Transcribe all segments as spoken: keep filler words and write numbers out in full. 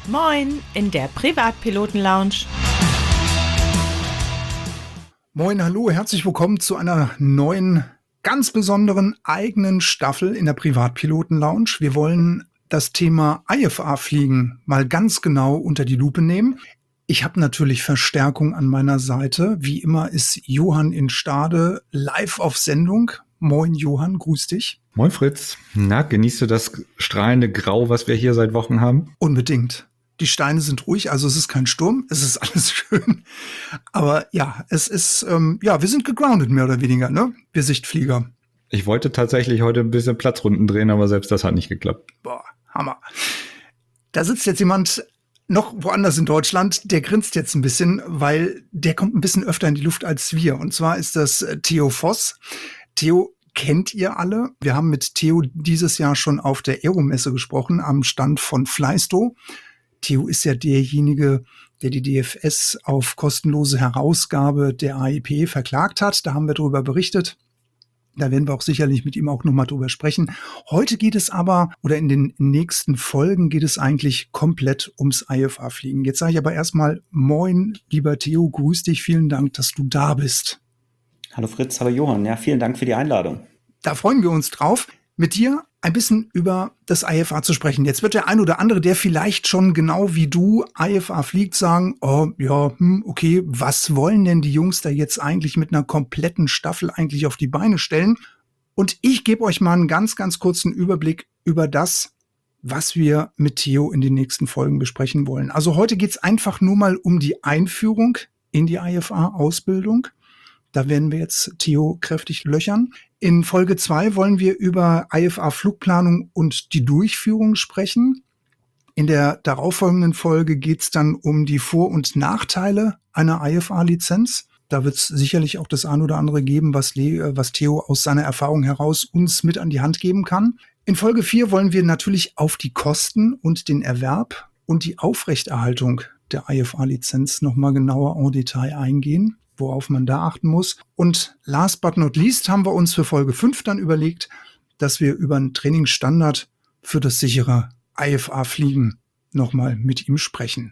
Moin in der Privatpiloten-Lounge. Moin, hallo, herzlich willkommen zu einer neuen, ganz besonderen eigenen Staffel in der Privatpiloten-Lounge. Wir wollen das Thema I F A-Fliegen mal ganz genau unter die Lupe nehmen. Ich habe natürlich Verstärkung an meiner Seite. Wie immer ist Johann in Stade live auf Sendung. Moin Johann, grüß dich. Moin Fritz. Na, genießt du das strahlende Grau, was wir hier seit Wochen haben? Unbedingt. Die Steine sind ruhig, also es ist kein Sturm, es ist alles schön. Aber ja, es ist, ähm, ja, wir sind gegroundet, mehr oder weniger, ne? Wir Sichtflieger. Ich wollte tatsächlich heute ein bisschen Platzrunden drehen, aber selbst das hat nicht geklappt. Boah, Hammer. Da sitzt jetzt jemand noch woanders in Deutschland, der grinst jetzt ein bisschen, weil der kommt ein bisschen öfter in die Luft als wir. Und zwar ist das Theo Voss. Theo kennt ihr alle. Wir haben mit Theo dieses Jahr schon auf der Aeromesse gesprochen, am Stand von Flysto. Theo ist ja derjenige, der die D F S auf kostenlose Herausgabe der A I P verklagt hat. Da haben wir darüber berichtet. Da werden wir auch sicherlich mit ihm auch nochmal drüber sprechen. Heute geht es aber, oder in den nächsten Folgen geht es eigentlich komplett ums I F A-Fliegen. Jetzt sage ich aber erstmal Moin, lieber Theo, grüß dich. Vielen Dank, dass du da bist. Hallo Fritz, hallo Johann. Ja, vielen Dank für die Einladung. Da freuen wir uns drauf, mit dir ein bisschen über das I F A zu sprechen. Jetzt wird der ein oder andere, der vielleicht schon genau wie du I F A fliegt, sagen, oh ja, hm, okay, was wollen denn die Jungs da jetzt eigentlich mit einer kompletten Staffel eigentlich auf die Beine stellen? Und ich gebe euch mal einen ganz, ganz kurzen Überblick über das, was wir mit Theo in den nächsten Folgen besprechen wollen. Also heute geht's einfach nur mal um die Einführung in die I F A-Ausbildung. Da werden wir jetzt Theo kräftig löchern. In Folge zwei wollen wir über I F A-Flugplanung und die Durchführung sprechen. In der darauffolgenden Folge geht es dann um die Vor- und Nachteile einer I F A-Lizenz. Da wird es sicherlich auch das ein oder andere geben, was, Le- was Theo aus seiner Erfahrung heraus uns mit an die Hand geben kann. In Folge vier wollen wir natürlich auf die Kosten und den Erwerb und die Aufrechterhaltung der I F A-Lizenz nochmal genauer en Detail eingehen, worauf man da achten muss. Und last but not least haben wir uns für Folge fünf dann überlegt, dass wir über einen Trainingsstandard für das sichere I F A-Fliegen nochmal mit ihm sprechen.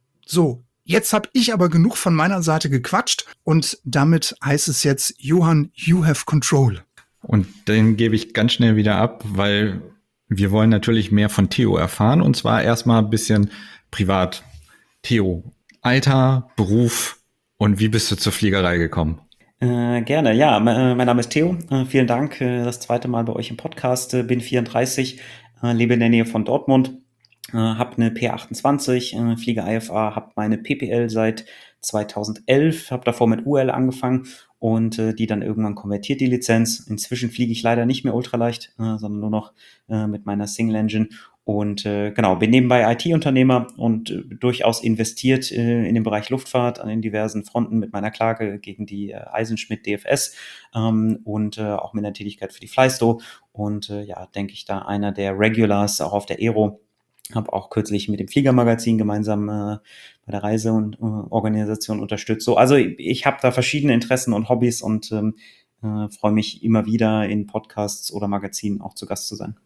So, jetzt habe ich aber genug von meiner Seite gequatscht und damit heißt es jetzt, Johann, you have control. Und den gebe ich ganz schnell wieder ab, weil wir wollen natürlich mehr von Theo erfahren und zwar erstmal ein bisschen privat. Theo, Alter, Beruf, und wie bist du zur Fliegerei gekommen? Äh, gerne, ja. M- äh, mein Name ist Theo. Äh, vielen Dank. Äh, das zweite Mal bei euch im Podcast. Äh, bin vierunddreißig, äh, lebe in der Nähe von Dortmund, äh, habe eine P achtundzwanzig, äh, fliege I F A, habe meine P P L seit zweitausendelf, habe davor mit U L angefangen und äh, die dann irgendwann konvertiert, die Lizenz. Inzwischen fliege ich leider nicht mehr ultraleicht, äh, sondern nur noch äh, mit meiner Single Engine. Und äh, genau, bin nebenbei I T-Unternehmer und äh, durchaus investiert äh, in den Bereich Luftfahrt an den diversen Fronten mit meiner Klage gegen die äh, Eisenschmidt D F S ähm, und äh, auch mit der Tätigkeit für die Flysto. Und äh, ja, denke ich, da einer der Regulars auch auf der Aero. Habe auch kürzlich mit dem Fliegermagazin gemeinsam äh, bei der Reise- und äh, Organisation unterstützt. So, also ich, ich habe da verschiedene Interessen und Hobbys und ähm, äh, freue mich immer wieder in Podcasts oder Magazinen auch zu Gast zu sein.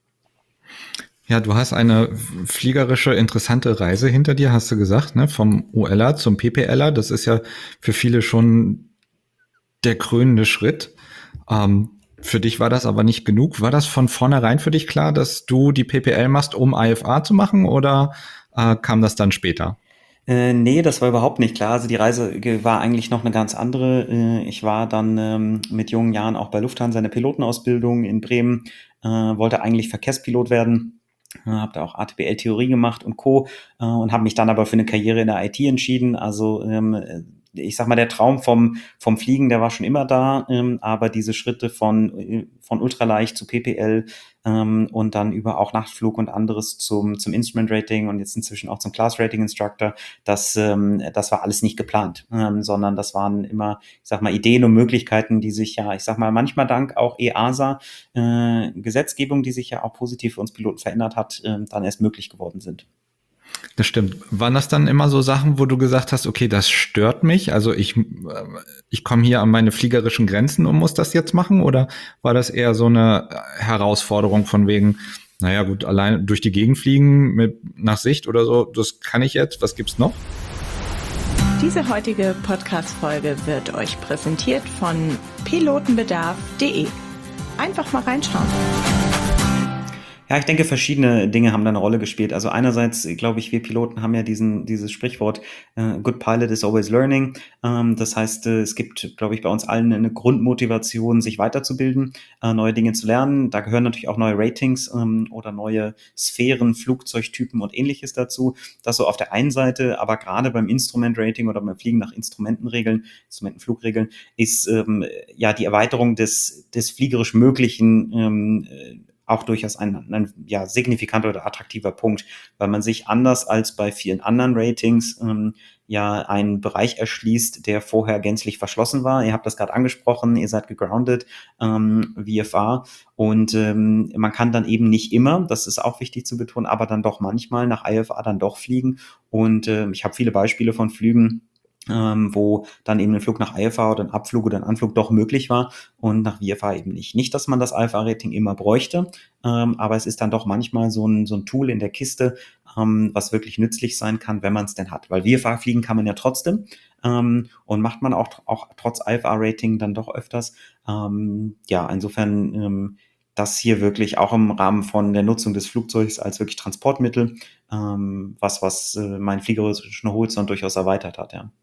Ja, du hast eine fliegerische, interessante Reise hinter dir, hast du gesagt, ne? Vom U L er zum P P L er. Das ist ja für viele schon der krönende Schritt. Ähm, für dich war das aber nicht genug. War das von vornherein für dich klar, dass du die P P L machst, um I F A zu machen, oder äh, kam das dann später? Äh, nee, das war überhaupt nicht klar. Also die Reise ge- war eigentlich noch eine ganz andere. Äh, ich war dann ähm, mit jungen Jahren auch bei Lufthansa in der Pilotenausbildung in Bremen, äh, wollte eigentlich Verkehrspilot werden. Äh, habe da auch A T P L-Theorie gemacht und Co. Äh, und habe mich dann aber für eine Karriere in der I T entschieden. Also ähm, ich sag mal, der Traum vom vom Fliegen, der war schon immer da, ähm, aber diese Schritte von von ultraleicht zu P P L ähm, und dann über auch Nachtflug und anderes zum zum Instrument Rating und jetzt inzwischen auch zum Class Rating Instructor, das ähm, das war alles nicht geplant, ähm, sondern das waren immer, ich sag mal, Ideen und Möglichkeiten, die sich ja, ich sag mal, manchmal dank auch E A S A äh, Gesetzgebung, die sich ja auch positiv für uns Piloten verändert hat, äh, dann erst möglich geworden sind. Das stimmt. Waren das dann immer so Sachen, wo du gesagt hast, okay, das stört mich, also ich, ich komme hier an meine fliegerischen Grenzen und muss das jetzt machen? Oder war das eher so eine Herausforderung von wegen, Naja gut, allein durch die Gegend fliegen mit nach Sicht oder so, das kann ich jetzt. Was gibt's noch? Diese heutige Podcast-Folge wird euch präsentiert von pilotenbedarf punkt de. Einfach mal reinschauen. Ja, ich denke, verschiedene Dinge haben da eine Rolle gespielt. Also einerseits, glaube ich, wir Piloten haben ja diesen, dieses Sprichwort, äh, good pilot is always learning. Ähm, das heißt, äh, es gibt, glaube ich, bei uns allen eine Grundmotivation, sich weiterzubilden, äh, neue Dinge zu lernen. Da gehören natürlich auch neue Ratings ähm, oder neue Sphären, Flugzeugtypen und ähnliches dazu. Das so auf der einen Seite, aber gerade beim Instrument-Rating oder beim Fliegen nach Instrumentenregeln, Instrumentenflugregeln, ist ähm, ja die Erweiterung des, des fliegerisch Möglichen ähm, auch durchaus ein, ein ja, signifikanter oder attraktiver Punkt, weil man sich anders als bei vielen anderen Ratings ähm, ja einen Bereich erschließt, der vorher gänzlich verschlossen war. Ihr habt das gerade angesprochen, ihr seid gegroundet, ähm, V F A, und ähm, man kann dann eben nicht immer, das ist auch wichtig zu betonen, aber dann doch manchmal nach I F A dann doch fliegen. Und äh, ich habe viele Beispiele von Flügen, Ähm, wo dann eben ein Flug nach I F A oder ein Abflug oder ein Anflug doch möglich war und nach V F A eben nicht. Nicht, dass man das I F A-Rating immer bräuchte, ähm, aber es ist dann doch manchmal so ein, so ein Tool in der Kiste, ähm, was wirklich nützlich sein kann, wenn man es denn hat. Weil V F A fliegen kann man ja trotzdem ähm, und macht man auch, auch trotz I F A-Rating dann doch öfters. Ähm, ja, insofern ähm, das hier wirklich auch im Rahmen von der Nutzung des Flugzeugs als wirklich Transportmittel, ähm, was, was äh, meinen fliegerischen Horizont durchaus erweitert hat, ja.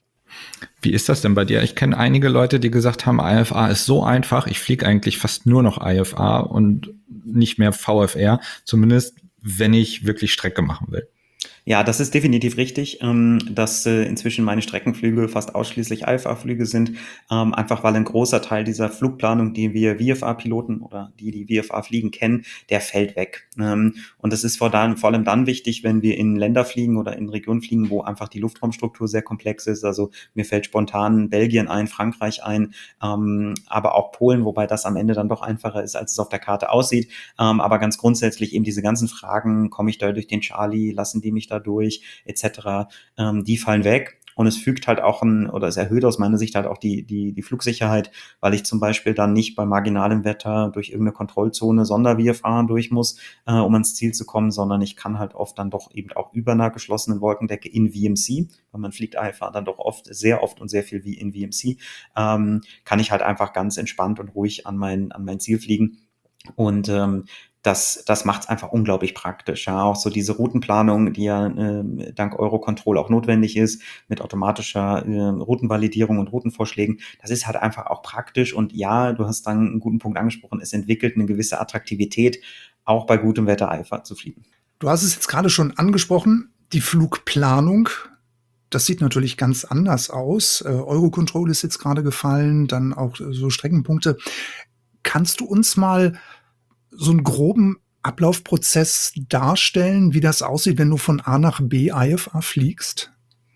Wie ist das denn bei dir? Ich kenne einige Leute, die gesagt haben, I F A ist so einfach, ich fliege eigentlich fast nur noch I F A und nicht mehr V F R, zumindest wenn ich wirklich Strecke machen will. Ja, das ist definitiv richtig, ähm, dass äh, inzwischen meine Streckenflüge fast ausschließlich I F A-Flüge sind, ähm, einfach weil ein großer Teil dieser Flugplanung, die wir V F A-Piloten oder die, die V F A fliegen, kennen, der fällt weg. Ähm, und das ist vor, dann, vor allem dann wichtig, wenn wir in Länder fliegen oder in Regionen fliegen, wo einfach die Luftraumstruktur sehr komplex ist. Also mir fällt spontan Belgien ein, Frankreich ein, ähm, aber auch Polen, wobei das am Ende dann doch einfacher ist, als es auf der Karte aussieht. Ähm, aber ganz grundsätzlich eben diese ganzen Fragen, komme ich da durch den Charlie, lassen die mich da durch, et cetera, ähm, die fallen weg. Und es fügt halt auch ein, oder es erhöht aus meiner Sicht halt auch die, die, die Flugsicherheit, weil ich zum Beispiel dann nicht bei marginalem Wetter durch irgendeine Kontrollzone Sonder-V F A durch muss, äh, um ans Ziel zu kommen, sondern ich kann halt oft dann doch eben auch über einer geschlossenen Wolkendecke in V M C, weil man fliegt I F A dann doch oft, sehr oft und sehr viel wie in V M C, ähm, kann ich halt einfach ganz entspannt und ruhig an mein, an mein Ziel fliegen. Und ähm, das, das macht es einfach unglaublich praktisch. Ja, auch so diese Routenplanung, die ja äh, dank Eurocontrol auch notwendig ist, mit automatischer äh, Routenvalidierung und Routenvorschlägen, das ist halt einfach auch praktisch. Und ja, du hast dann einen guten Punkt angesprochen, es entwickelt eine gewisse Attraktivität, auch bei gutem Wetter I F A zu fliegen. Du hast es jetzt gerade schon angesprochen, die Flugplanung. Das sieht natürlich ganz anders aus. Äh, Eurocontrol ist jetzt gerade gefallen, dann auch äh, so Streckenpunkte. Kannst du uns mal so einen groben Ablaufprozess darstellen, wie das aussieht, wenn du von A nach B I F A fliegst?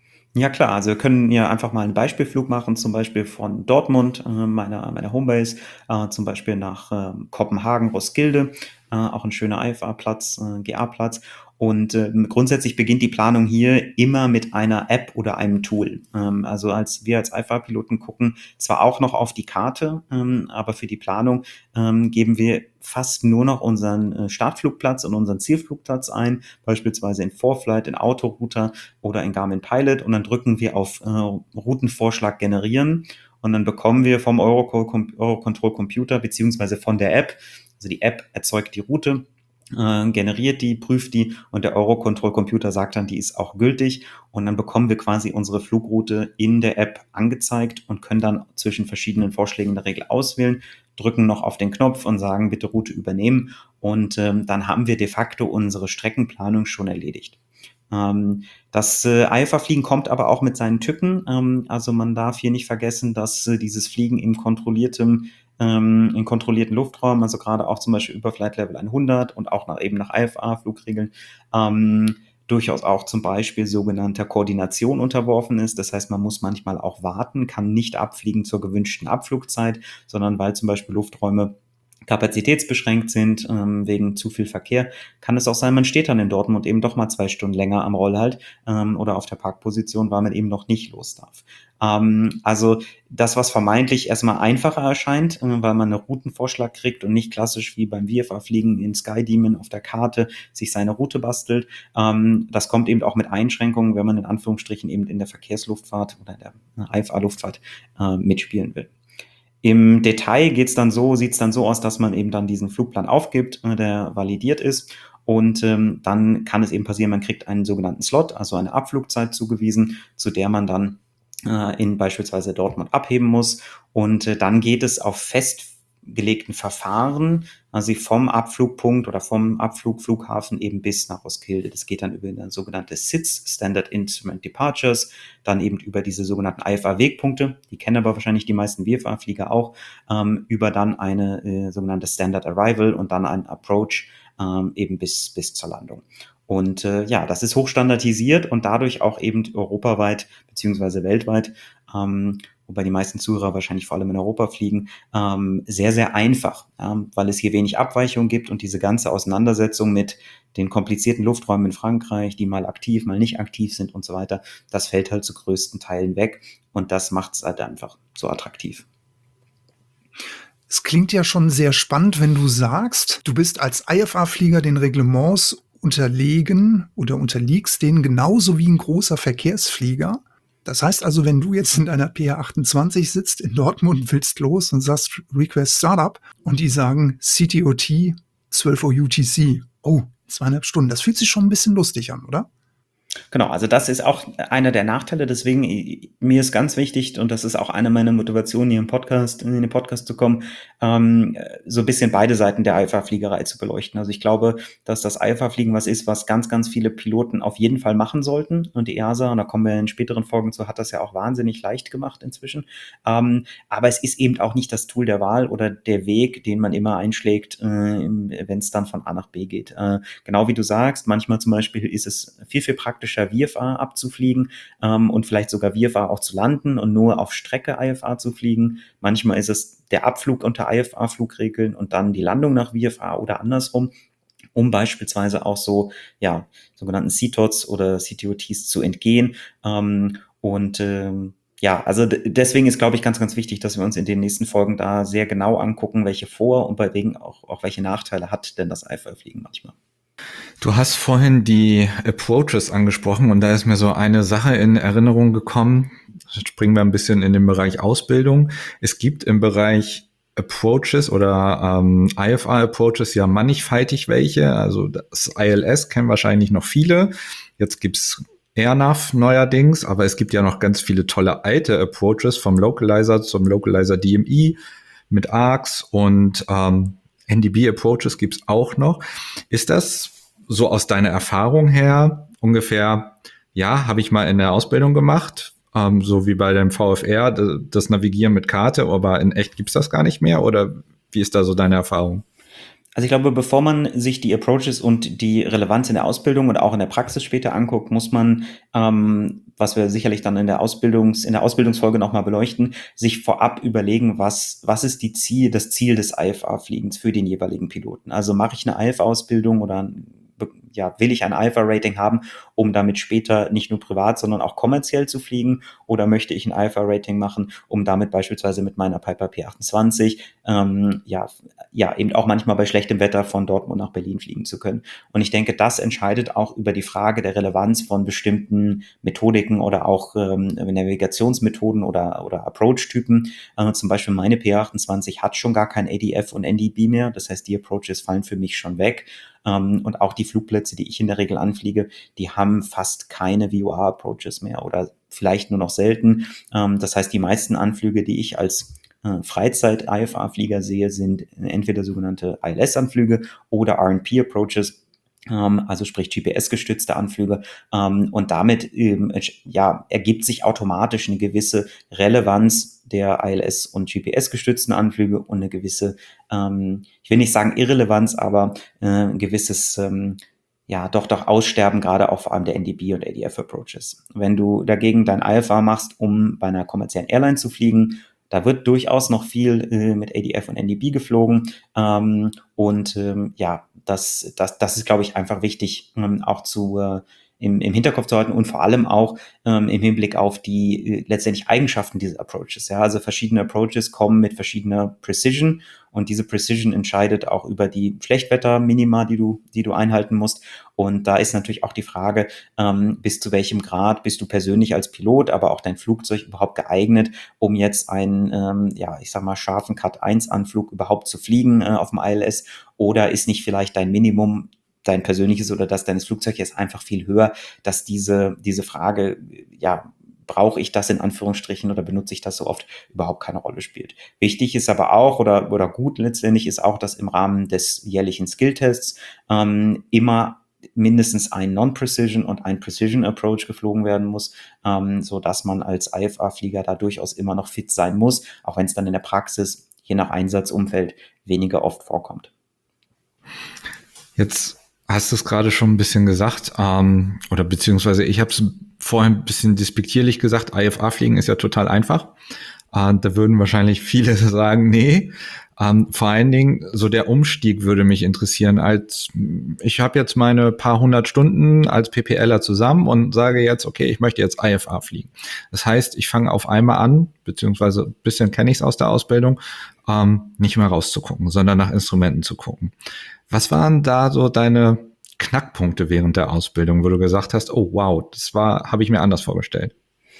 Ja klar, also wir können ja einfach mal einen Beispielflug machen, zum Beispiel von Dortmund, äh, meiner, meiner Homebase, äh, zum Beispiel nach äh, Kopenhagen, Roskilde, äh, auch ein schöner I F A-Platz, äh, G A-Platz. Und äh, grundsätzlich beginnt die Planung hier immer mit einer App oder einem Tool. Ähm, also als wir als I F A-Piloten gucken zwar auch noch auf die Karte, ähm, aber für die Planung ähm, geben wir fast nur noch unseren äh, Startflugplatz und unseren Zielflugplatz ein, beispielsweise in ForeFlight, in Autorouter oder in Garmin Pilot, und dann drücken wir auf äh, Routenvorschlag generieren und dann bekommen wir vom Eurocontrol Computer beziehungsweise von der App, also die App erzeugt die Route, äh, generiert die, prüft die und der Eurocontrol Computer sagt dann, die ist auch gültig, und dann bekommen wir quasi unsere Flugroute in der App angezeigt und können dann zwischen verschiedenen Vorschlägen in der Regel auswählen, drücken noch auf den Knopf und sagen, bitte Route übernehmen, und ähm, dann haben wir de facto unsere Streckenplanung schon erledigt. Ähm, das äh, I F A-Fliegen kommt aber auch mit seinen Tücken, ähm, also man darf hier nicht vergessen, dass äh, dieses Fliegen im kontrollierten ähm, in kontrollierten Luftraum, also gerade auch zum Beispiel über Flight Level hundert und auch nach, eben nach I F A-Flugregeln, ähm, durchaus auch zum Beispiel sogenannter Koordination unterworfen ist. Das heißt, man muss manchmal auch warten, kann nicht abfliegen zur gewünschten Abflugzeit, sondern weil zum Beispiel Lufträume kapazitätsbeschränkt sind, ähm, wegen zu viel Verkehr, kann es auch sein, man steht dann in Dortmund eben doch mal zwei Stunden länger am Rollhalt ähm, oder auf der Parkposition, weil man eben noch nicht los darf. Ähm, also das, was vermeintlich erstmal einfacher erscheint, äh, weil man einen Routenvorschlag kriegt und nicht klassisch wie beim V F A-Fliegen in SkyDemon auf der Karte sich seine Route bastelt, ähm, das kommt eben auch mit Einschränkungen, wenn man in Anführungsstrichen eben in der Verkehrsluftfahrt oder in der I F A-Luftfahrt äh, mitspielen will. Im Detail geht's dann so, sieht's dann so aus, dass man eben dann diesen Flugplan aufgibt, äh, der validiert ist. Und ähm, dann kann es eben passieren, man kriegt einen sogenannten Slot, also eine Abflugzeit zugewiesen, zu der man dann äh, in beispielsweise Dortmund abheben muss. Und äh, dann geht es auf festgelegten Verfahren, also vom Abflugpunkt oder vom Abflugflughafen eben bis nach Roskilde. Das geht dann über eine sogenannte S I D S, Standard Instrument Departures, dann eben über diese sogenannten I F A-Wegpunkte, die kennen aber wahrscheinlich die meisten V F A-Flieger auch, ähm, über dann eine äh, sogenannte Standard Arrival und dann ein Approach ähm, eben bis, bis zur Landung. Und äh, ja, das ist hochstandardisiert und dadurch auch eben europaweit beziehungsweise weltweit, ähm, wobei die meisten Zuhörer wahrscheinlich vor allem in Europa fliegen, ähm, sehr, sehr einfach, ja, weil es hier wenig Abweichungen gibt und diese ganze Auseinandersetzung mit den komplizierten Lufträumen in Frankreich, die mal aktiv, mal nicht aktiv sind und so weiter, das fällt halt zu größten Teilen weg und das macht es halt einfach so attraktiv. Es klingt ja schon sehr spannend, wenn du sagst, du bist als I F A-Flieger den Reglements unterlegen oder unterliegst denen genauso wie ein großer Verkehrsflieger. Das heißt also, wenn du jetzt in deiner P A achtundzwanzig sitzt in Dortmund, willst los und sagst Request Startup und die sagen C T O T zwölf Uhr U T C. Oh, zweieinhalb Stunden. Das fühlt sich schon ein bisschen lustig an, oder? Genau, also das ist auch einer der Nachteile, deswegen mir ist ganz wichtig und das ist auch eine meiner Motivationen, hier im Podcast, in den Podcast zu kommen, ähm, so ein bisschen beide Seiten der I F A-Fliegerei zu beleuchten. Also ich glaube, dass das I F A-Fliegen was ist, was ganz, ganz viele Piloten auf jeden Fall machen sollten und die E A S A, und da kommen wir in späteren Folgen zu, hat das ja auch wahnsinnig leicht gemacht inzwischen, ähm, aber es ist eben auch nicht das Tool der Wahl oder der Weg, den man immer einschlägt, äh, wenn es dann von A nach B geht. Äh, genau wie du sagst, manchmal zum Beispiel ist es viel, viel praktischer, V F A abzufliegen ähm, und vielleicht sogar V F A auch zu landen und nur auf Strecke I F A zu fliegen. Manchmal ist es der Abflug unter I F A-Flugregeln und dann die Landung nach V F A oder andersrum, um beispielsweise auch so, ja, sogenannten C T O Ts oder C T O Ts zu entgehen. Ähm, und ähm, ja, also d- deswegen ist, glaube ich, ganz, ganz wichtig, dass wir uns in den nächsten Folgen da sehr genau angucken, welche Vor- und bei wegen auch, auch welche Nachteile hat denn das I F A-Fliegen manchmal. Du hast vorhin die Approaches angesprochen und da ist mir so eine Sache in Erinnerung gekommen. Jetzt springen wir ein bisschen in den Bereich Ausbildung. Es gibt im Bereich Approaches oder ähm, I F A-Approaches ja mannigfaltig welche. Also das I L S kennen wahrscheinlich noch viele. Jetzt gibt's AirNav neuerdings, aber es gibt ja noch ganz viele tolle alte Approaches vom Localizer zum Localizer D M I mit A R C S und ähm, N D B-Approaches gibt's auch noch. Ist das so aus deiner Erfahrung her ungefähr, ja, habe ich mal in der Ausbildung gemacht, ähm, so wie bei dem V F R, das, das Navigieren mit Karte, aber in echt gibt's das gar nicht mehr, oder wie ist da so deine Erfahrung? Also ich glaube, bevor man sich die Approaches und die Relevanz in der Ausbildung und auch in der Praxis später anguckt, muss man, ähm, was wir sicherlich dann in der Ausbildungs, in der Ausbildungsfolge nochmal beleuchten, sich vorab überlegen, was, was ist die Ziel, das Ziel des I F A-Fliegens für den jeweiligen Piloten. Also mache ich eine I F A-Ausbildung oder ja, will ich ein I F A-Rating haben, um damit später nicht nur privat, sondern auch kommerziell zu fliegen, oder möchte ich ein I F A-Rating machen, um damit beispielsweise mit meiner Piper P achtundzwanzig ähm, ja, ja eben auch manchmal bei schlechtem Wetter von Dortmund nach Berlin fliegen zu können. Und ich denke, das entscheidet auch über die Frage der Relevanz von bestimmten Methodiken oder auch ähm, Navigationsmethoden oder, oder Approach-Typen. Äh, zum Beispiel meine P achtundzwanzig hat schon gar kein A D F und N D B mehr, das heißt, die Approaches fallen für mich schon weg. Um, und auch die Flugplätze, die ich in der Regel anfliege, die haben fast keine V O A-Approaches mehr oder vielleicht nur noch selten. Um, das heißt, die meisten Anflüge, die ich als äh, Freizeit-I F A-Flieger sehe, sind entweder sogenannte I L S-Anflüge oder R N P-Approaches, um, also sprich G P S-gestützte Anflüge. Um, und damit ähm, ja, ergibt sich automatisch eine gewisse Relevanz der I L S- und G P S-gestützten Anflüge und eine gewisse, ähm, ich will nicht sagen Irrelevanz, aber äh, ein gewisses, ähm, ja, doch, doch Aussterben, gerade auch vor allem der N D B und A D F-Approaches. Wenn du dagegen dein I F A machst, um bei einer kommerziellen Airline zu fliegen, da wird durchaus noch viel äh, mit A D F und N D B geflogen. Ähm, und ähm, ja, das, das, das ist, glaube ich, einfach wichtig, ähm, auch zu äh, im, im Hinterkopf zu halten und vor allem auch ähm, im Hinblick auf die äh, letztendlich Eigenschaften dieses Approaches. Ja, also verschiedene Approaches kommen mit verschiedener Precision und diese Precision entscheidet auch über die Schlechtwetterminima, die du, die du einhalten musst. Und da ist natürlich auch die Frage, ähm, bis zu welchem Grad bist du persönlich als Pilot, aber auch dein Flugzeug überhaupt geeignet, um jetzt einen, ähm, ja, ich sag mal, scharfen Cut eins Anflug überhaupt zu fliegen äh, auf dem I L S, oder ist nicht vielleicht dein Minimum, dein persönliches oder das deines Flugzeugs einfach viel höher, dass diese, diese Frage, ja, brauche ich das in Anführungsstrichen oder benutze ich das so oft, überhaupt keine Rolle spielt. Wichtig ist aber auch oder, oder gut letztendlich ist auch, dass im Rahmen des jährlichen Skilltests ähm, immer mindestens ein Non-Precision und ein Precision-Approach geflogen werden muss, ähm, so dass man als I F A-Flieger da durchaus immer noch fit sein muss, auch wenn es dann in der Praxis je nach Einsatzumfeld weniger oft vorkommt. Jetzt hast du es gerade schon ein bisschen gesagt, ähm, oder beziehungsweise ich habe es vorhin ein bisschen despektierlich gesagt, I F A-Fliegen ist ja total einfach. Äh, da würden wahrscheinlich viele sagen, nee. Ähm, vor allen Dingen, so der Umstieg würde mich interessieren. Als ich habe jetzt meine paar hundert Stunden als PPLer zusammen und sage jetzt, okay, ich möchte jetzt I F A fliegen. Das heißt, ich fange auf einmal an, beziehungsweise ein bisschen kenne ich es aus der Ausbildung, ähm, nicht mehr rauszugucken, sondern nach Instrumenten zu gucken. Was waren da so deine Knackpunkte während der Ausbildung, wo du gesagt hast, oh wow, das war, habe ich mir anders vorgestellt?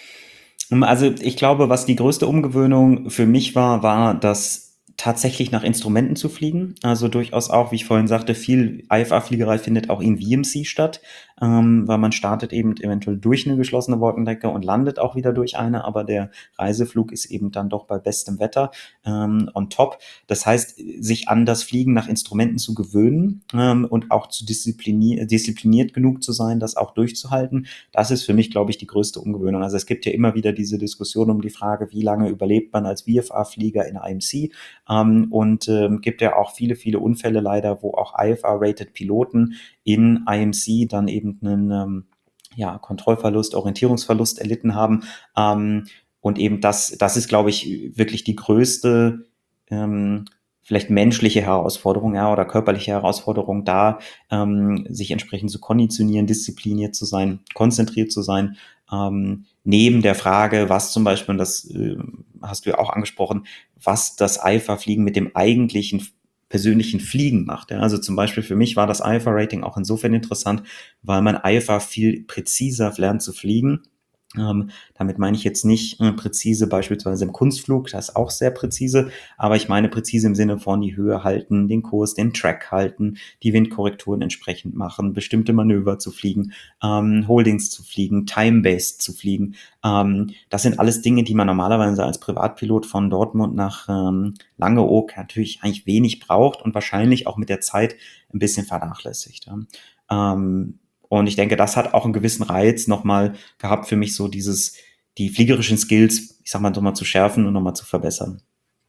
Also ich glaube, was die größte Umgewöhnung für mich war, war, dass tatsächlich nach Instrumenten zu fliegen. Also durchaus auch, wie ich vorhin sagte, viel I F A-Fliegerei findet auch in V M C statt, ähm, weil man startet eben eventuell durch eine geschlossene Wolkendecke und landet auch wieder durch eine, aber der Reiseflug ist eben dann doch bei bestem Wetter ähm, on top. Das heißt, sich an das Fliegen nach Instrumenten zu gewöhnen ähm, und auch zu disziplinier- diszipliniert genug zu sein, das auch durchzuhalten, das ist für mich, glaube ich, die größte Umgewöhnung. Also es gibt ja immer wieder diese Diskussion um die Frage, wie lange überlebt man als V F A-Flieger in I M C? Um, und ähm, gibt ja auch viele, viele Unfälle leider, wo auch I F A-rated Piloten in I M C dann eben einen ähm, ja, Kontrollverlust, Orientierungsverlust erlitten haben. Ähm, und eben das, das ist, glaube ich, wirklich die größte ähm, vielleicht menschliche Herausforderung, ja, oder körperliche Herausforderung, da ähm, sich entsprechend zu konditionieren, diszipliniert zu sein, konzentriert zu sein, ähm, neben der Frage, was zum Beispiel, und das äh, hast du ja auch angesprochen, was das I F A-Fliegen mit dem eigentlichen persönlichen Fliegen macht. Ja. Also zum Beispiel für mich war das I F A-Rating auch insofern interessant, weil man I F A viel präziser lernt zu fliegen. Ähm, damit meine ich jetzt nicht äh, präzise beispielsweise im Kunstflug, das ist auch sehr präzise, aber ich meine präzise im Sinne von die Höhe halten, den Kurs, den Track halten, die Windkorrekturen entsprechend machen, bestimmte Manöver zu fliegen, ähm, Holdings zu fliegen, Time-Based zu fliegen. Ähm, das sind alles Dinge, die man normalerweise als Privatpilot von Dortmund nach ähm, Langeoog natürlich eigentlich wenig braucht und wahrscheinlich auch mit der Zeit ein bisschen vernachlässigt. Ja. Ähm, Und ich denke, das hat auch einen gewissen Reiz nochmal gehabt für mich, so dieses, die fliegerischen Skills, ich sag mal, nochmal zu schärfen und nochmal zu verbessern.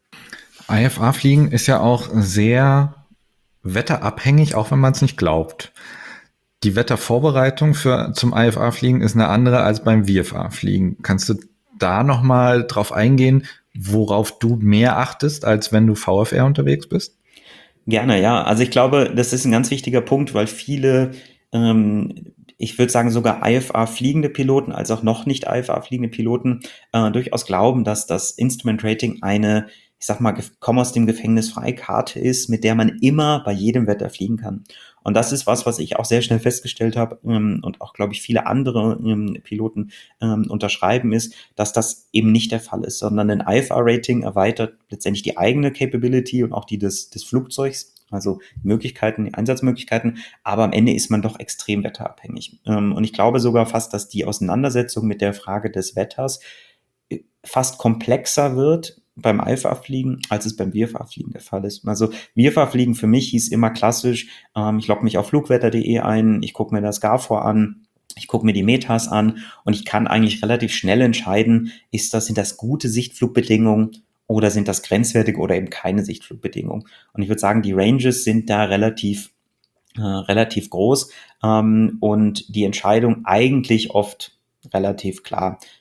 I F A-Fliegen ist ja auch sehr wetterabhängig, auch wenn man es nicht glaubt. Die Wettervorbereitung für, zum I F A-Fliegen ist eine andere als beim V F A-Fliegen. Kannst du da nochmal drauf eingehen, worauf du mehr achtest, als wenn du V F R unterwegs bist? Gerne, ja. Also ich glaube, das ist ein ganz wichtiger Punkt, weil viele ähm, ich würde sagen, sogar I F A-fliegende Piloten als auch noch nicht I F A-fliegende Piloten äh, durchaus glauben, dass das Instrument Rating eine, ich sag mal, komm aus dem Gefängnis frei Karte ist, mit der man immer bei jedem Wetter fliegen kann. Und das ist was, was ich auch sehr schnell festgestellt habe ähm, und auch, glaube ich, viele andere ähm, Piloten ähm, unterschreiben, ist, dass das eben nicht der Fall ist, sondern ein I F A-Rating erweitert letztendlich die eigene Capability und auch die des, des Flugzeugs, also Möglichkeiten, die Einsatzmöglichkeiten, aber am Ende ist man doch extrem wetterabhängig. Ähm, und ich glaube sogar fast, dass die Auseinandersetzung mit der Frage des Wetters fast komplexer wird beim I F A-Fliegen, als es beim V F A-Fliegen der Fall ist. Also V F A-Fliegen für mich hieß immer klassisch, ähm, ich logge mich auf flugwetter punkt de ein, ich gucke mir das G A F O an, ich gucke mir die Metas an und ich kann eigentlich relativ schnell entscheiden, ist das, sind das gute Sichtflugbedingungen oder sind das grenzwertige oder eben keine Sichtflugbedingungen. Und ich würde sagen, die Ranges sind da relativ, äh, relativ groß ähm, und die Entscheidung eigentlich oft relativ klar.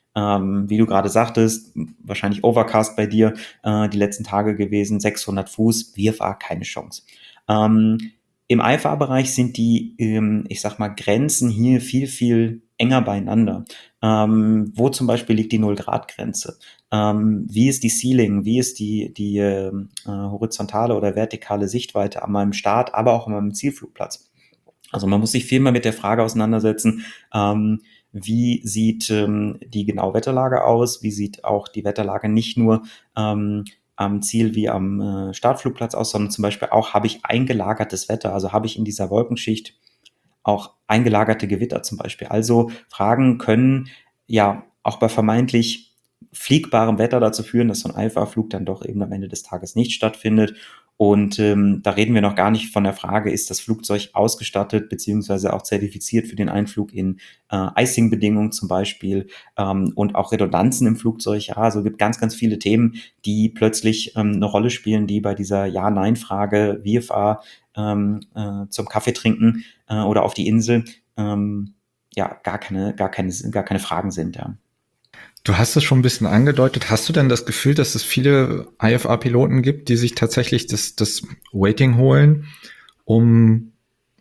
Ähm, wie du gerade sagtest, wahrscheinlich Overcast bei dir äh, die letzten Tage gewesen, sechshundert Fuß, V F A keine Chance. Ähm, Im I F A-Bereich sind die, ähm, ich sag mal, Grenzen hier viel, viel enger beieinander. Ähm, wo zum Beispiel liegt die Null-Grad-Grenze? Ähm, wie ist die Ceiling? Wie ist die, die äh, horizontale oder vertikale Sichtweite an meinem Start, aber auch an meinem Zielflugplatz? Also man muss sich viel mehr mit der Frage auseinandersetzen, ähm, wie sieht ähm, die genaue Wetterlage aus? Wie sieht auch die Wetterlage nicht nur ähm, am Ziel wie am äh, Startflugplatz aus, sondern zum Beispiel auch, habe ich eingelagertes Wetter? Also habe ich in dieser Wolkenschicht auch eingelagerte Gewitter zum Beispiel? Also Fragen können ja auch bei vermeintlich fliegbarem Wetter dazu führen, dass so ein I F A-Flug dann doch eben am Ende des Tages nicht stattfindet. Und ähm, da reden wir noch gar nicht von der Frage, ist das Flugzeug ausgestattet beziehungsweise auch zertifiziert für den Einflug in äh, Icing-Bedingungen zum Beispiel ähm, und auch Redundanzen im Flugzeug. Ja, also es gibt ganz, ganz viele Themen, die plötzlich ähm, eine Rolle spielen, die bei dieser Ja-Nein-Frage, V F A ähm, äh, zum Kaffee trinken äh, oder auf die Insel, ähm, ja, gar keine, gar keine, gar keine Fragen sind, ja. Du hast es schon ein bisschen angedeutet. Hast du denn das Gefühl, dass es viele I F A-Piloten gibt, die sich tatsächlich das, das Rating holen, um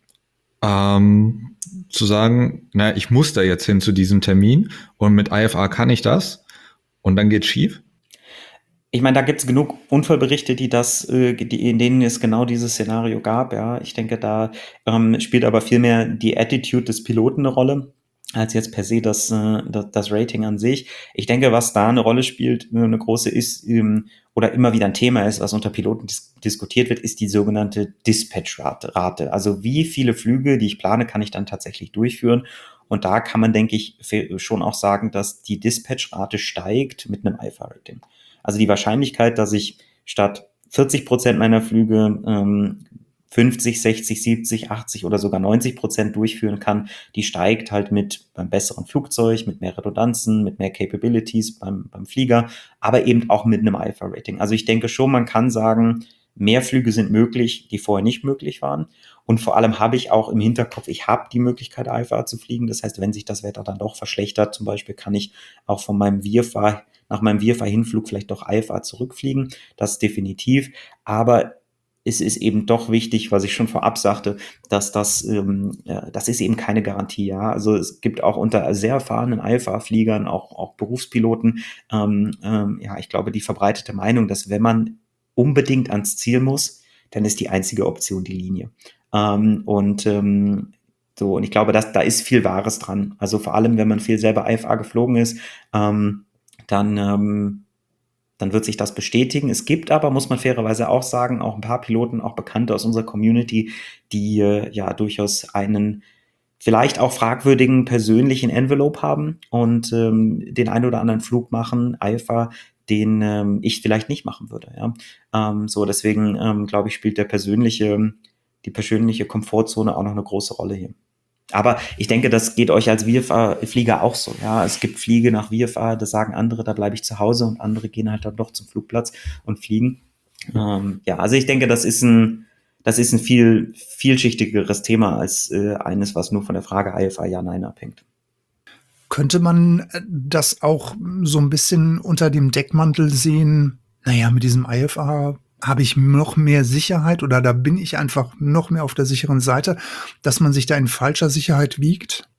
ähm, zu sagen, na, ich muss da jetzt hin zu diesem Termin und mit I F A kann ich das und dann geht's schief? Ich meine, da gibt es genug Unfallberichte, die das, äh, die, in denen es genau dieses Szenario gab. Ja, ich denke, da ähm, spielt aber vielmehr die Attitude des Piloten eine Rolle, als jetzt per se das, äh, das, das Rating an sich. Ich denke, was da eine Rolle spielt, äh, eine große ist, ähm, oder immer wieder ein Thema ist, was unter Piloten dis diskutiert wird, ist die sogenannte Dispatch-Rate. Rate. Also wie viele Flüge, die ich plane, kann ich dann tatsächlich durchführen? Und da kann man, denke ich, schon auch sagen, dass die Dispatch-Rate steigt mit einem I F A-Rating. Also die Wahrscheinlichkeit, dass ich statt vierzig Prozent meiner Flüge ähm, fünfzig, sechzig, siebzig, achtzig oder sogar neunzig Prozent durchführen kann, die steigt halt mit beim besseren Flugzeug, mit mehr Redundanzen, mit mehr Capabilities beim, beim Flieger, aber eben auch mit einem I F A-Rating. Also ich denke schon, man kann sagen, mehr Flüge sind möglich, die vorher nicht möglich waren. Und vor allem habe ich auch im Hinterkopf, ich habe die Möglichkeit, I F A zu fliegen. Das heißt, wenn sich das Wetter dann doch verschlechtert, zum Beispiel, kann ich auch von meinem V F A, nach meinem V F A-Hinflug vielleicht doch I F A zurückfliegen. Das definitiv. Aber es ist eben doch wichtig, was ich schon vorab sagte, dass das, ähm, ja, das ist eben keine Garantie. Ja, also es gibt auch unter sehr erfahrenen I F A-Fliegern, auch, auch Berufspiloten, ähm, ähm, ja, ich glaube, die verbreitete Meinung, dass wenn man unbedingt ans Ziel muss, dann ist die einzige Option die Linie. Ähm, und ähm, so, und ich glaube, dass, da ist viel Wahres dran. Also vor allem, wenn man viel selber I F A geflogen ist, ähm, dann, ähm, dann wird sich das bestätigen. Es gibt aber, muss man fairerweise auch sagen, auch ein paar Piloten, auch Bekannte aus unserer Community, die äh, ja durchaus einen vielleicht auch fragwürdigen persönlichen Envelope haben und ähm, den einen oder anderen Flug machen, I F A, den ähm, ich vielleicht nicht machen würde. Ja? Ähm, so, deswegen ähm, glaube ich, spielt der persönliche, die persönliche Komfortzone auch noch eine große Rolle hier. Aber ich denke, das geht euch als V F A-Flieger auch so. Ja, es gibt Fliege nach V F A, das sagen andere, da bleibe ich zu Hause, und andere gehen halt dann doch zum Flugplatz und fliegen. Ähm, ja, also ich denke, das ist ein, das ist ein viel vielschichtigeres Thema als äh, eines, was nur von der Frage I F A ja, nein abhängt. Könnte man das auch so ein bisschen unter dem Deckmantel sehen? Naja, mit diesem I F A habe ich noch mehr Sicherheit, oder da bin ich einfach noch mehr auf der sicheren Seite, dass man sich da in falscher Sicherheit wiegt?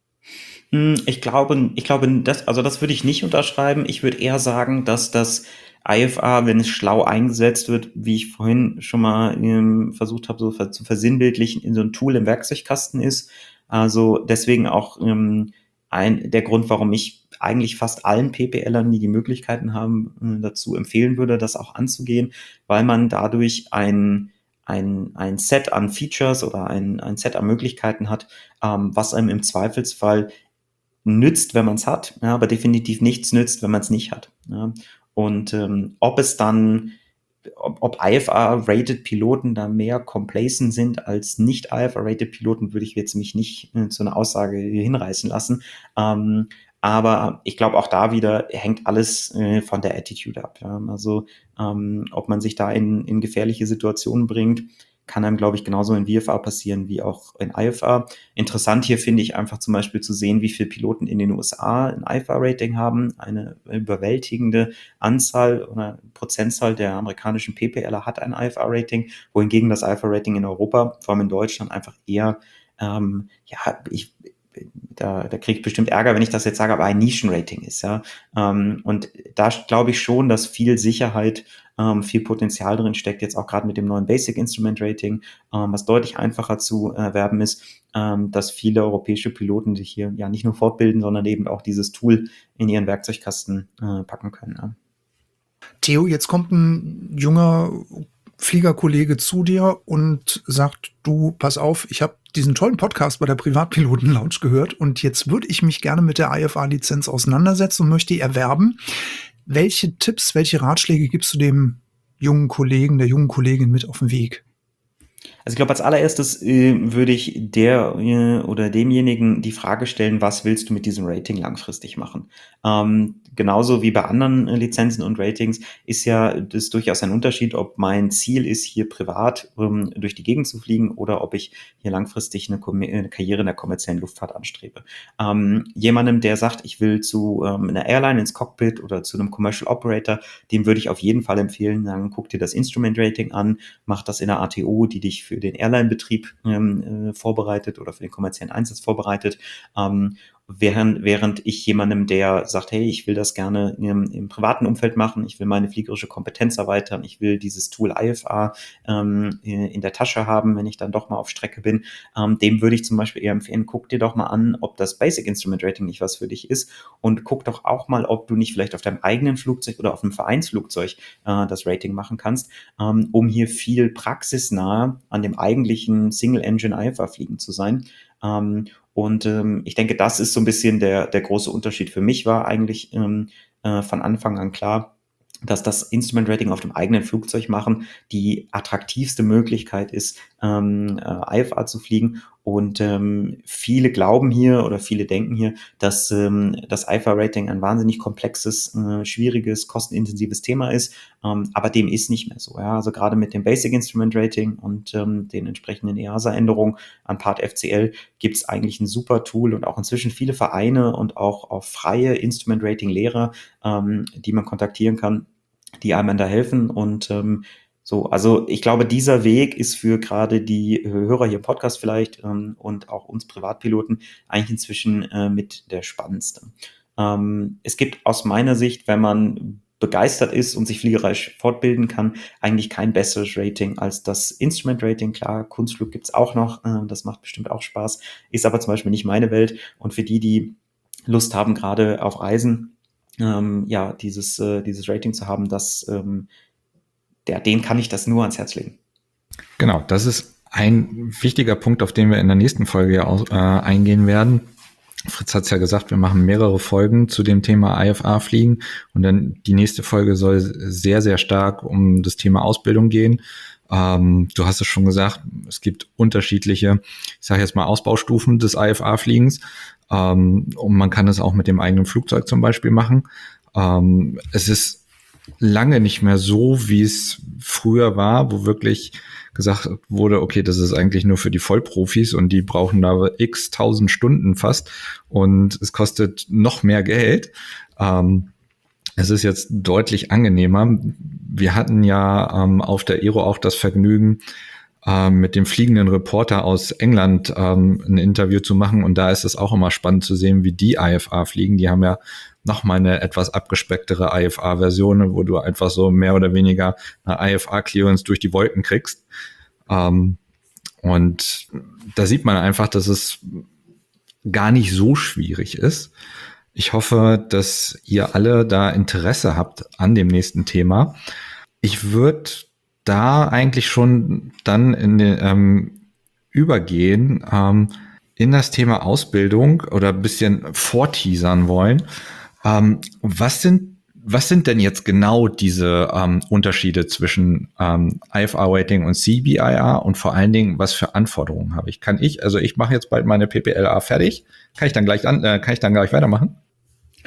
Ich glaube, ich glaube, das, also das würde ich nicht unterschreiben. Ich würde eher sagen, dass das I F A, wenn es schlau eingesetzt wird, wie ich vorhin schon mal ähm, versucht habe, so ver zu versinnbildlichen, in so ein Tool im Werkzeugkasten ist. Also deswegen auch ähm, ein, der Grund, warum ich eigentlich fast allen PPLern, die die Möglichkeiten haben, äh, dazu empfehlen würde, das auch anzugehen, weil man dadurch ein ein, ein Set an Features oder ein, ein Set an Möglichkeiten hat, ähm, was einem im Zweifelsfall nützt, wenn man es hat, ja, aber definitiv nichts nützt, wenn man es nicht hat. Ja. Und ähm, ob es dann, ob, ob I F A-rated Piloten da mehr complacent sind als nicht I F A-rated Piloten, würde ich jetzt mich nicht äh, zu einer Aussage hinreißen lassen. Ähm, aber ich glaube, auch da wieder hängt alles äh, von der Attitude ab. Ja. Also ähm, ob man sich da in, in gefährliche Situationen bringt, kann einem, glaube ich, genauso in V F A passieren wie auch in I F A. Interessant hier finde ich einfach zum Beispiel zu sehen, wie viele Piloten in den U S A ein I F A-Rating haben. Eine überwältigende Anzahl oder Prozentzahl der amerikanischen PPLer hat ein I F A-Rating, wohingegen das I F A-Rating in Europa, vor allem in Deutschland, einfach eher, ähm, ja, ich Da, da kriege ich bestimmt Ärger, wenn ich das jetzt sage, aber ein Nischenrating ist, ja. Ähm, und da glaube ich schon, dass viel Sicherheit, ähm, viel Potenzial drin steckt, jetzt auch gerade mit dem neuen Basic Instrument Rating, ähm, was deutlich einfacher zu erwerben ist, ähm, dass viele europäische Piloten sich hier ja nicht nur fortbilden, sondern eben auch dieses Tool in ihren Werkzeugkasten äh, packen können. Ja. Theo, jetzt kommt ein junger Fliegerkollege zu dir und sagt, du, pass auf, ich habe diesen tollen Podcast bei der Privatpiloten-Lounge gehört und jetzt würde ich mich gerne mit der I F A-Lizenz auseinandersetzen und möchte die erwerben. Welche Tipps, welche Ratschläge gibst du dem jungen Kollegen, der jungen Kollegin mit auf den Weg? Also ich glaube, als allererstes äh, würde ich der äh, oder demjenigen die Frage stellen, was willst du mit diesem Rating langfristig machen? Ähm, genauso wie bei anderen äh, Lizenzen und Ratings ist ja das durchaus ein Unterschied, ob mein Ziel ist, hier privat ähm, durch die Gegend zu fliegen oder ob ich hier langfristig eine, Kom- eine Karriere in der kommerziellen Luftfahrt anstrebe. Ähm, jemandem, der sagt, ich will zu ähm, einer Airline ins Cockpit oder zu einem Commercial Operator, dem würde ich auf jeden Fall empfehlen, sagen, guck dir das Instrument Rating an, mach das in der A T O, die dich für den Airline-Betrieb ähm, äh, vorbereitet oder für den kommerziellen Einsatz vorbereitet. Ähm, während, während ich jemandem, der sagt, hey, ich will das gerne im, im privaten Umfeld machen, ich will meine fliegerische Kompetenz erweitern, ich will dieses Tool I F A ähm, in der Tasche haben, wenn ich dann doch mal auf Strecke bin, ähm, dem würde ich zum Beispiel eher empfehlen, guck dir doch mal an, ob das Basic Instrument Rating nicht was für dich ist und guck doch auch mal, ob du nicht vielleicht auf deinem eigenen Flugzeug oder auf einem Vereinsflugzeug äh, das Rating machen kannst, ähm, um hier viel praxisnah an dem eigentlichen Single-Engine I F A-Fliegen zu sein. Ähm, und ähm, ich denke, das ist so ein bisschen der, der große Unterschied. Für mich war eigentlich ähm, äh, von Anfang an klar, dass das Instrument Rating auf dem eigenen Flugzeug machen die attraktivste Möglichkeit ist, ähm, äh, I F A zu fliegen. Und ähm, viele glauben hier oder viele denken hier, dass ähm, das I F A-Rating ein wahnsinnig komplexes, äh, schwieriges, kostenintensives Thema ist. Ähm, aber dem ist nicht mehr so. Ja? Also gerade mit dem Basic Instrument Rating und ähm, den entsprechenden E A S A-Änderungen an Part F C L gibt es eigentlich ein super Tool und auch inzwischen viele Vereine und auch, auch freie Instrument Rating-Lehrer, ähm, die man kontaktieren kann, die einem da helfen und ähm, so, also ich glaube, dieser Weg ist für gerade die Hörer hier im Podcast vielleicht ähm, und auch uns Privatpiloten eigentlich inzwischen äh, mit der spannendste. Ähm, es gibt aus meiner Sicht, wenn man begeistert ist und sich fliegerisch fortbilden kann, eigentlich kein besseres Rating als das Instrument Rating. Klar, Kunstflug gibt's auch noch, äh, das macht bestimmt auch Spaß, ist aber zum Beispiel nicht meine Welt und für die, die Lust haben, gerade auf Reisen, ähm, ja, dieses, äh, dieses Rating zu haben, das ähm, der, den kann ich das nur ans Herz legen. Genau, das ist ein wichtiger Punkt, auf den wir in der nächsten Folge ja auch, äh, eingehen werden. Fritz hat es ja gesagt, wir machen mehrere Folgen zu dem Thema I F A-Fliegen und dann die nächste Folge soll sehr, sehr stark um das Thema Ausbildung gehen. Ähm, du hast es schon gesagt, es gibt unterschiedliche, ich sage jetzt mal Ausbaustufen des I F A-Fliegens ähm, und man kann es auch mit dem eigenen Flugzeug zum Beispiel machen. Ähm, es ist lange nicht mehr so, wie es früher war, wo wirklich gesagt wurde, okay, das ist eigentlich nur für die Vollprofis und die brauchen da x tausend Stunden fast und es kostet noch mehr Geld. Ähm, es ist jetzt deutlich angenehmer. Wir hatten ja ähm, auf der Aero auch das Vergnügen, ähm, mit dem fliegenden Reporter aus England ähm, ein Interview zu machen und da ist es auch immer spannend zu sehen, wie die I F A fliegen. Die haben ja noch mal eine etwas abgespecktere I F A-Version, wo du einfach so mehr oder weniger eine I F A-Clearance durch die Wolken kriegst. Ähm, und da sieht man einfach, dass es gar nicht so schwierig ist. Ich hoffe, dass ihr alle da Interesse habt an dem nächsten Thema. Ich würde da eigentlich schon dann in den, ähm, übergehen, ähm, in das Thema Ausbildung oder ein bisschen vorteasern wollen. Ähm, was sind, was sind denn jetzt genau diese ähm, Unterschiede zwischen ähm, I F A-Rating und C B I A und vor allen Dingen, was für Anforderungen habe ich? Kann ich, also ich mache jetzt bald meine P P L A fertig, kann ich dann gleich an, äh, kann ich dann gleich weitermachen?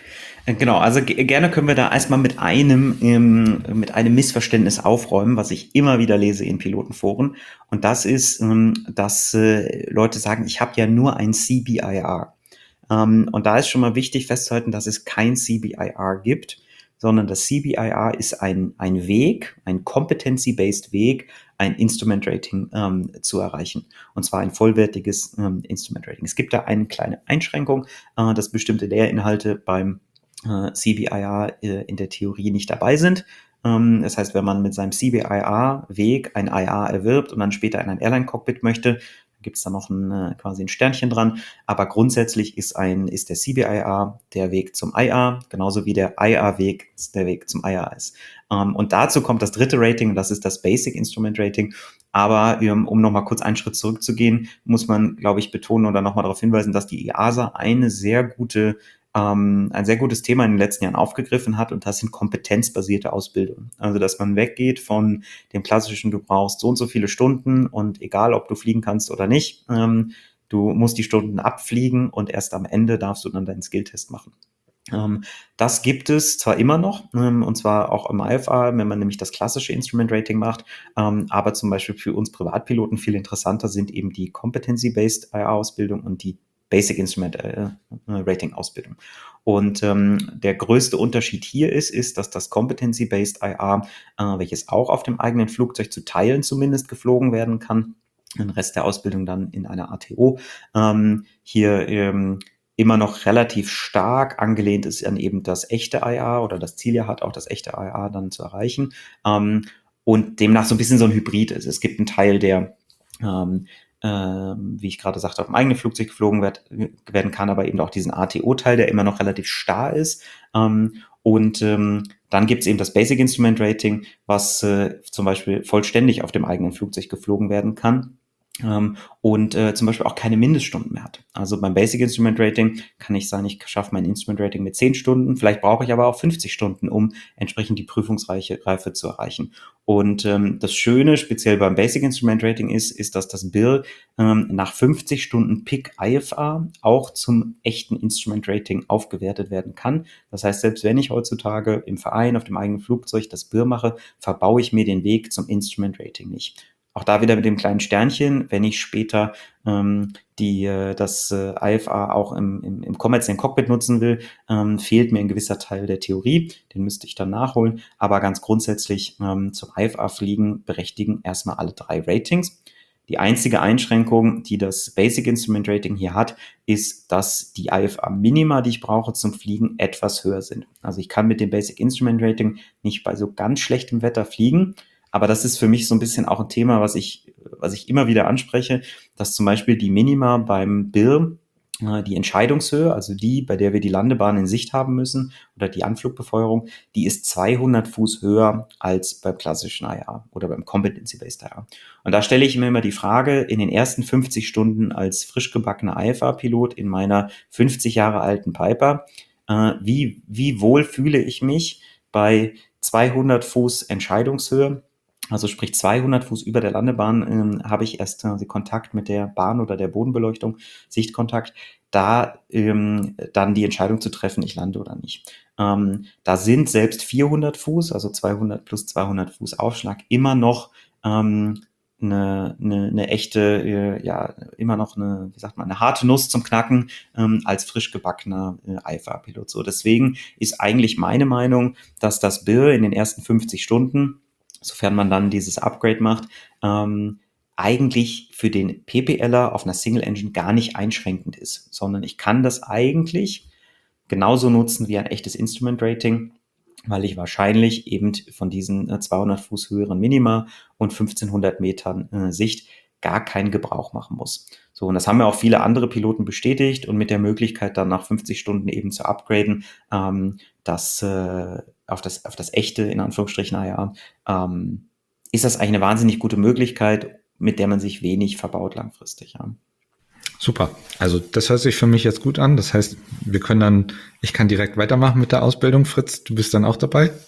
Genau, also g- gerne können wir da erstmal mit einem, ähm, mit einem Missverständnis aufräumen, was ich immer wieder lese in Pilotenforen. Und das ist, ähm, dass äh, Leute sagen, ich habe ja nur ein C B I R. Ähm, und da ist schon mal wichtig festzuhalten, dass es kein C B I R gibt, sondern das C B I R ist ein, ein Weg, ein Competency-based Weg, ein Instrument Rating ähm, zu erreichen. Und zwar ein vollwertiges ähm, Instrument Rating. Es gibt da eine kleine Einschränkung, äh, dass bestimmte Lehrinhalte beim äh, C B I R äh, in der Theorie nicht dabei sind. Ähm, das heißt, wenn man mit seinem C B I R-Weg ein I R erwirbt und dann später in ein Airline-Cockpit möchte, gibt es da noch ein, äh, quasi ein Sternchen dran. Aber grundsätzlich ist, ein, ist der C B I R der Weg zum I R, genauso wie der I R-Weg der Weg zum I R ist. Ähm, und dazu kommt das dritte Rating, das ist das Basic Instrument Rating. Aber ähm, um nochmal kurz einen Schritt zurückzugehen, muss man, glaube ich, betonen oder nochmal darauf hinweisen, dass die E A S A eine sehr gute ähm, ein sehr gutes Thema in den letzten Jahren aufgegriffen hat, und das sind kompetenzbasierte Ausbildungen. Also, dass man weggeht von dem klassischen, du brauchst so und so viele Stunden und egal, ob du fliegen kannst oder nicht, ähm, du musst die Stunden abfliegen und erst am Ende darfst du dann deinen Skilltest machen. Ähm, das gibt es zwar immer noch, ähm, und zwar auch im I F A, wenn man nämlich das klassische Instrument Rating macht, ähm, aber zum Beispiel für uns Privatpiloten viel interessanter sind eben die Competency-Based I R-Ausbildung und die Basic Instrument äh, Rating Ausbildung. Und ähm, der größte Unterschied hier ist, ist, dass das Competency-Based I R, äh, welches auch auf dem eigenen Flugzeug zu Teilen zumindest geflogen werden kann, den Rest der Ausbildung dann in einer A T O, ähm, hier ähm, immer noch relativ stark angelehnt ist an eben das echte I R, oder das Ziel ja hat, auch das echte I R dann zu erreichen, ähm, und demnach so ein bisschen so ein Hybrid ist. Es gibt einen Teil, der ähm, ähm, wie ich gerade sagte, auf dem eigenen Flugzeug geflogen werd, werden kann, aber eben auch diesen A T O-Teil, der immer noch relativ starr ist. Ähm, und ähm, dann gibt es eben das Basic Instrument Rating, was äh, zum Beispiel vollständig auf dem eigenen Flugzeug geflogen werden kann. Ähm, und äh, zum Beispiel auch keine Mindeststunden mehr hat. Also beim Basic Instrument Rating kann ich sagen, ich schaffe mein Instrument Rating mit zehn Stunden, vielleicht brauche ich aber auch fünfzig Stunden, um entsprechend die Prüfungsreife Reife zu erreichen. Und ähm, das Schöne, speziell beim Basic Instrument Rating ist, ist, dass das B I R ähm, nach fünfzig Stunden P I C I F A auch zum echten Instrument Rating aufgewertet werden kann. Das heißt, selbst wenn ich heutzutage im Verein auf dem eigenen Flugzeug das B I R mache, verbaue ich mir den Weg zum Instrument Rating nicht. Auch da wieder mit dem kleinen Sternchen, wenn ich später ähm, die, äh, das äh, I F A auch im, im, im kommerziellen Cockpit nutzen will, ähm, fehlt mir ein gewisser Teil der Theorie. Den müsste ich dann nachholen. Aber ganz grundsätzlich ähm, zum I F A-Fliegen berechtigen erstmal alle drei Ratings. Die einzige Einschränkung, die das Basic Instrument Rating hier hat, ist, dass die I F A-Minima, die ich brauche zum Fliegen, etwas höher sind. Also ich kann mit dem Basic Instrument Rating nicht bei so ganz schlechtem Wetter fliegen. Aber das ist für mich so ein bisschen auch ein Thema, was ich, was ich immer wieder anspreche, dass zum Beispiel die Minima beim B I R, äh, die Entscheidungshöhe, also die, bei der wir die Landebahn in Sicht haben müssen, oder die Anflugbefeuerung, die ist zweihundert Fuß höher als beim klassischen I R oder beim Competency-Based I R. Und da stelle ich mir immer die Frage, in den ersten fünfzig Stunden als frisch gebackener I F A-Pilot in meiner fünfzig Jahre alten Piper, äh, wie, wie wohl fühle ich mich bei zweihundert Fuß Entscheidungshöhe? Also sprich zweihundert Fuß über der Landebahn ähm, habe ich erst äh, Kontakt mit der Bahn oder der Bodenbeleuchtung, Sichtkontakt, da ähm, dann die Entscheidung zu treffen, ich lande oder nicht. Ähm, da sind selbst vierhundert Fuß, also zweihundert plus zweihundert Fuß Aufschlag, immer noch ähm, eine, eine, eine echte, äh, ja, immer noch eine, wie sagt man, eine harte Nuss zum Knacken ähm, als frisch gebackener äh, I F A-Pilot. So, deswegen ist eigentlich meine Meinung, dass das B I R in den ersten fünfzig Stunden, sofern man dann dieses Upgrade macht, ähm, eigentlich für den PPLer auf einer Single Engine gar nicht einschränkend ist, sondern ich kann das eigentlich genauso nutzen wie ein echtes Instrument Rating, weil ich wahrscheinlich eben von diesen äh, zweihundert Fuß höheren Minima und fünfzehnhundert Metern äh, Sicht gar keinen Gebrauch machen muss. So, und das haben ja auch viele andere Piloten bestätigt, und mit der Möglichkeit dann nach fünfzig Stunden eben zu upgraden, ähm, das äh, auf das auf das echte, in Anführungsstrichen, naja, ähm, ist das eigentlich eine wahnsinnig gute Möglichkeit, mit der man sich wenig verbaut langfristig. Ja. Super. Also das hört sich für mich jetzt gut an. Das heißt, wir können dann, ich kann direkt weitermachen mit der Ausbildung. Fritz, du bist dann auch dabei?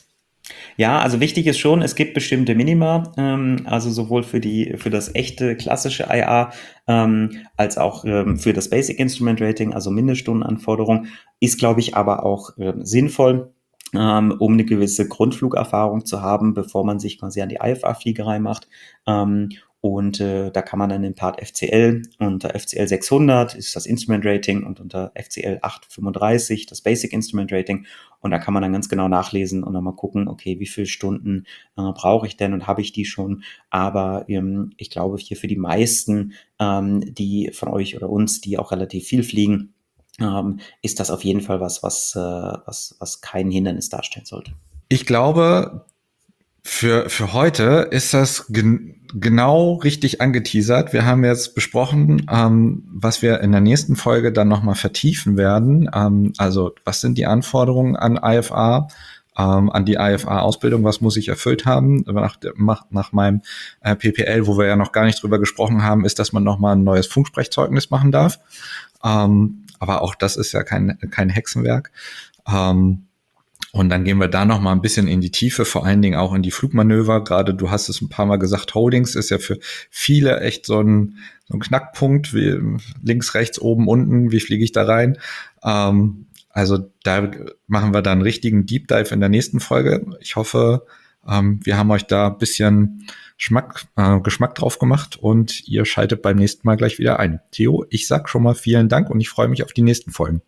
Ja, also wichtig ist schon, es gibt bestimmte Minima, ähm, also sowohl für die für das echte klassische I A ähm, als auch ähm, für das Basic Instrument Rating, also Mindeststundenanforderung, ist, glaube ich, aber auch ähm, sinnvoll, ähm, um eine gewisse Grundflugerfahrung zu haben, bevor man sich quasi an die I F A-Fliegerei macht. Ähm, und äh, da kann man dann den Part F C L, unter F C L sechshundert ist das Instrument Rating und unter F C L achthundertfünfunddreißig das Basic Instrument Rating. Und da kann man dann ganz genau nachlesen und dann mal gucken, okay, wie viele Stunden äh, brauche ich denn und habe ich die schon? Aber ähm, ich glaube, hier für die meisten, ähm, die von euch oder uns, die auch relativ viel fliegen, ähm, ist das auf jeden Fall was, was, äh, was, was kein Hindernis darstellen sollte. Ich glaube, für, für heute ist das gen- genau richtig angeteasert. Wir haben jetzt besprochen, ähm, was wir in der nächsten Folge dann nochmal vertiefen werden. Ähm, also, was sind die Anforderungen an I F A, ähm, an die I F A-Ausbildung? Was muss ich erfüllt haben? Nach, nach, nach meinem äh, P P L, wo wir ja noch gar nicht drüber gesprochen haben, ist, dass man nochmal ein neues Funksprechzeugnis machen darf. Ähm, aber auch das ist ja kein, kein Hexenwerk. Ähm, Und dann gehen wir da noch mal ein bisschen in die Tiefe, vor allen Dingen auch in die Flugmanöver. Gerade du hast es ein paar Mal gesagt, Holdings ist ja für viele echt so ein, so ein Knackpunkt, wie links, rechts, oben, unten, wie fliege ich da rein? Ähm, also da machen wir dann einen richtigen Deep Dive in der nächsten Folge. Ich hoffe, ähm, wir haben euch da ein bisschen Geschmack, äh, Geschmack drauf gemacht und ihr schaltet beim nächsten Mal gleich wieder ein. Theo, ich sag schon mal vielen Dank und ich freue mich auf die nächsten Folgen.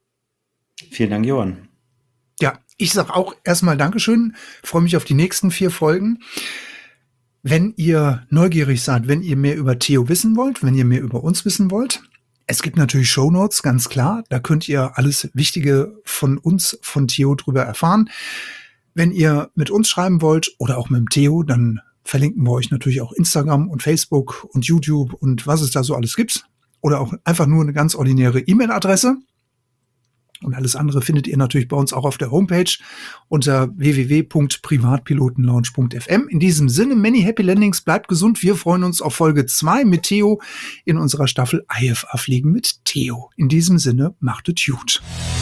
Vielen Dank, Johann. Ja, ich sag auch erstmal Dankeschön, freue mich auf die nächsten vier Folgen. Wenn ihr neugierig seid, wenn ihr mehr über Theo wissen wollt, wenn ihr mehr über uns wissen wollt, es gibt natürlich Shownotes, ganz klar, da könnt ihr alles Wichtige von uns, von Theo drüber erfahren. Wenn ihr mit uns schreiben wollt oder auch mit dem Theo, dann verlinken wir euch natürlich auch Instagram und Facebook und YouTube und was es da so alles gibt. Oder auch einfach nur eine ganz ordinäre E-Mail-Adresse. Und alles andere findet ihr natürlich bei uns auch auf der Homepage unter w w w punkt privatpilotenlounge punkt f m. In diesem Sinne, many happy landings, bleibt gesund. Wir freuen uns auf Folge zwei mit Theo in unserer Staffel I F A Fliegen mit Theo. In diesem Sinne, macht es gut.